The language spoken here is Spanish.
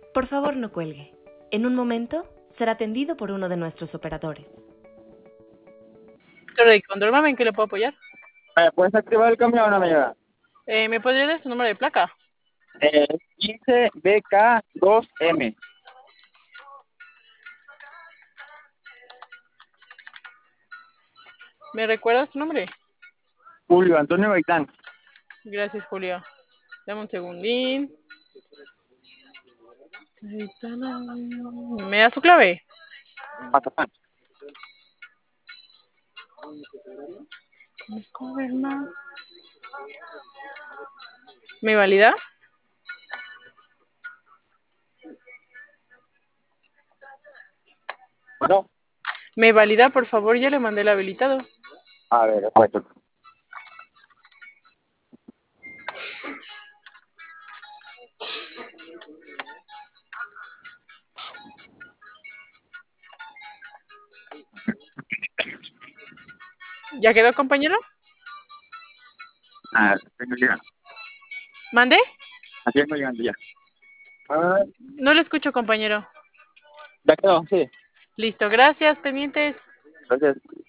Por favor, no cuelgue. En un momento será atendido por uno de nuestros operadores. Torre de Condormame, ¿en qué le puedo apoyar? ¿Puedes activar el camión, amiga? ¿Me podría dar su número de placa? 15BK2M. ¿Me recuerda su nombre? Julio Antonio Gaitán. Gracias, Julio. Dame un segundín. ¿Me da su clave? Mazapán. ¿Me valida? Bueno, ¿Me valida, por favor? Ya le mandé el habilitado. a ver, puesto. ¿Ya quedó, compañero? Vengo llegando. ¿Mande? Aquí vengo llegando ya. Ah, No le escucho, compañero. ya quedó, sí. Listo, gracias, pendientes. Gracias.